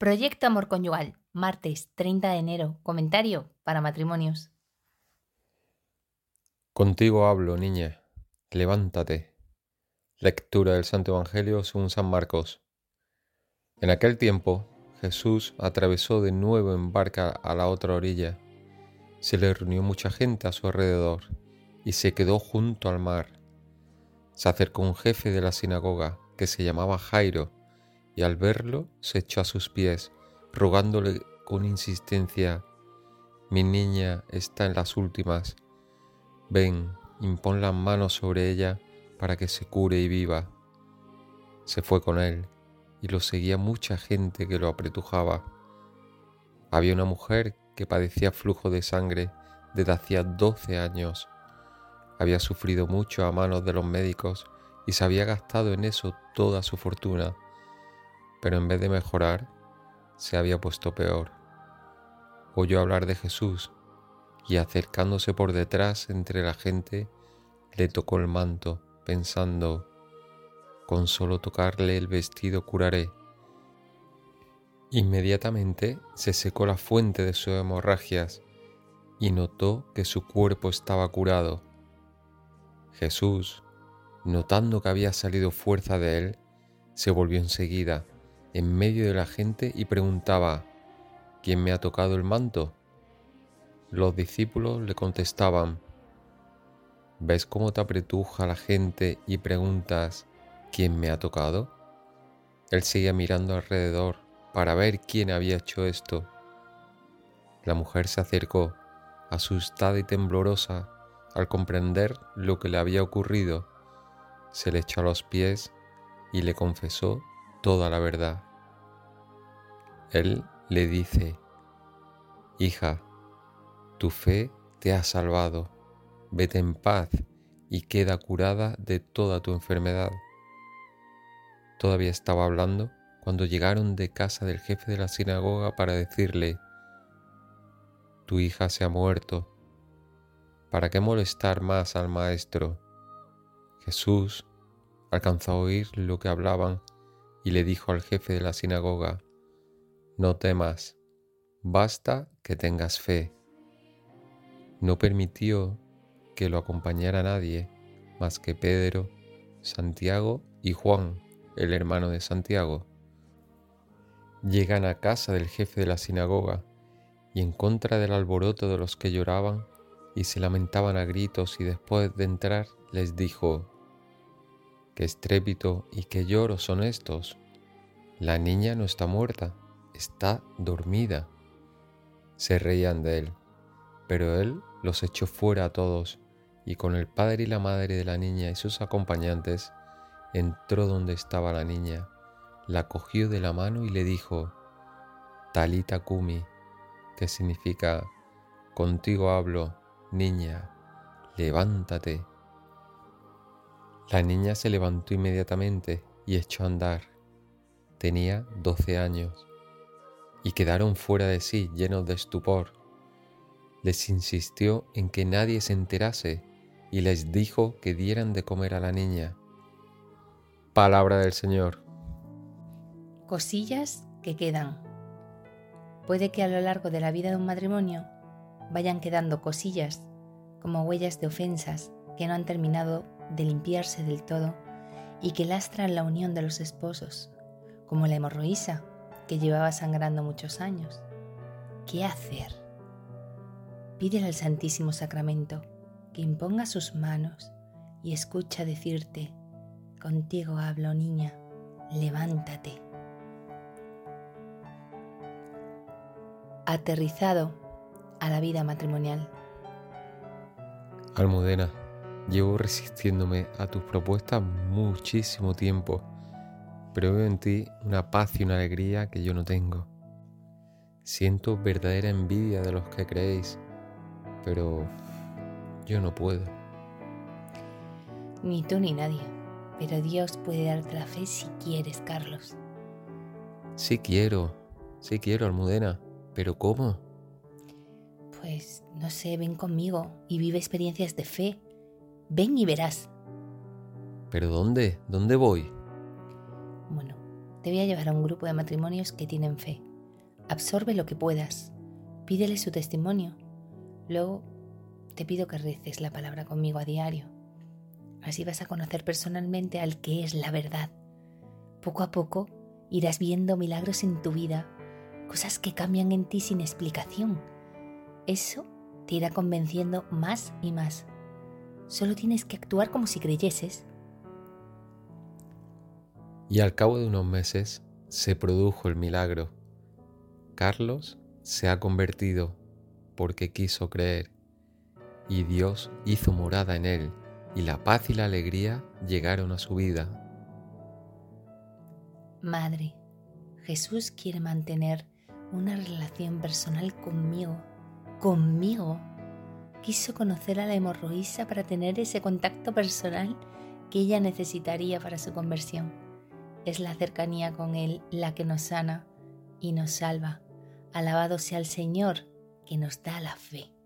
Proyecto Amor Conyugal, martes 30 de enero. Comentario para matrimonios. Contigo hablo, niña, levántate. Lectura del Santo Evangelio según San Marcos. En aquel tiempo, Jesús atravesó de nuevo en barca a la otra orilla. Se le reunió mucha gente a su alrededor y se quedó junto al mar. Se acercó un jefe de la sinagoga que se llamaba Jairo y al verlo se echó a sus pies, rogándole con insistencia: «Mi niña está en las últimas. Ven, impón las manos sobre ella para que se cure y viva». Se fue con él y lo seguía mucha gente que lo apretujaba. Había una mujer que padecía flujo de sangre desde hacía 12 años. Había sufrido mucho a manos de los médicos y se había gastado en eso toda su fortuna, pero en vez de mejorar, se había puesto peor. Oyó hablar de Jesús y acercándose por detrás entre la gente, le tocó el manto, pensando: «Con solo tocarle el vestido curaré». Inmediatamente se secó la fuente de sus hemorragias y notó que su cuerpo estaba curado. Jesús, notando que había salido fuerza de él, se volvió enseguida en medio de la gente y preguntaba: «¿Quién me ha tocado el manto?». Los discípulos le contestaban: «¿Ves cómo te apretuja la gente y preguntas: ¿quién me ha tocado?». Él seguía mirando alrededor para ver quién había hecho esto. La mujer se acercó, asustada y temblorosa, al comprender lo que le había ocurrido. Se le echó a los pies y le confesó toda la verdad. Él le dice: «Hija, tu fe te ha salvado. Vete en paz y queda curada de toda tu enfermedad». Todavía estaba hablando cuando llegaron de casa del jefe de la sinagoga para decirle: «Tu hija se ha muerto. ¿Para qué molestar más al maestro?». Jesús alcanzó a oír lo que hablaban y le dijo al jefe de la sinagoga: «No temas, basta que tengas fe». No permitió que lo acompañara nadie más que Pedro, Santiago y Juan, el hermano de Santiago. Llegan a casa del jefe de la sinagoga y en contra del alboroto de los que lloraban y se lamentaban a gritos, y después de entrar les dijo: «¿Qué estrépito y qué lloro son estos? La niña no está muerta, está dormida». Se reían de él, pero él los echó fuera a todos y con el padre y la madre de la niña y sus acompañantes entró donde estaba la niña, la cogió de la mano y le dijo: «Talita cumi», que significa: «Contigo hablo, niña, levántate». La niña se levantó inmediatamente y echó a andar. Tenía 12 años y quedaron fuera de sí, llenos de estupor. Les insistió en que nadie se enterase y les dijo que dieran de comer a la niña. Palabra del Señor. Cosillas que quedan. Puede que a lo largo de la vida de un matrimonio vayan quedando cosillas como huellas de ofensas que no han terminado de limpiarse del todo y que lastran la unión de los esposos, como la hemorroísa que llevaba sangrando muchos años. ¿Qué hacer? Pídele al Santísimo Sacramento que imponga sus manos y escucha decirte: «Contigo hablo, niña, levántate». Aterrizado a la vida matrimonial. Almudena, llevo resistiéndome a tus propuestas muchísimo tiempo, pero veo en ti una paz y una alegría que yo no tengo. Siento verdadera envidia de los que creéis, pero yo no puedo. Ni tú ni nadie, pero Dios puede darte la fe si quieres, Carlos. Sí quiero, Almudena, pero ¿cómo? Pues no sé, ven conmigo y vive experiencias de fe. Ven y verás. ¿Pero dónde? ¿Dónde voy? Bueno, te voy a llevar a un grupo de matrimonios que tienen fe. Absorbe lo que puedas. Pídele su testimonio. Luego te pido que reces la palabra conmigo a diario. Así vas a conocer personalmente al que es la verdad. Poco a poco irás viendo milagros en tu vida, cosas que cambian en ti sin explicación. Eso te irá convenciendo más y más. Solo tienes que actuar como si creyeses. Y al cabo de unos meses se produjo el milagro. Carlos se ha convertido porque quiso creer, y Dios hizo morada en él, y la paz y la alegría llegaron a su vida. Madre, Jesús quiere mantener una relación personal conmigo. Quiso conocer a la hemorroísa para tener ese contacto personal que ella necesitaría para su conversión. Es la cercanía con Él la que nos sana y nos salva. Alabado sea el Señor que nos da la fe.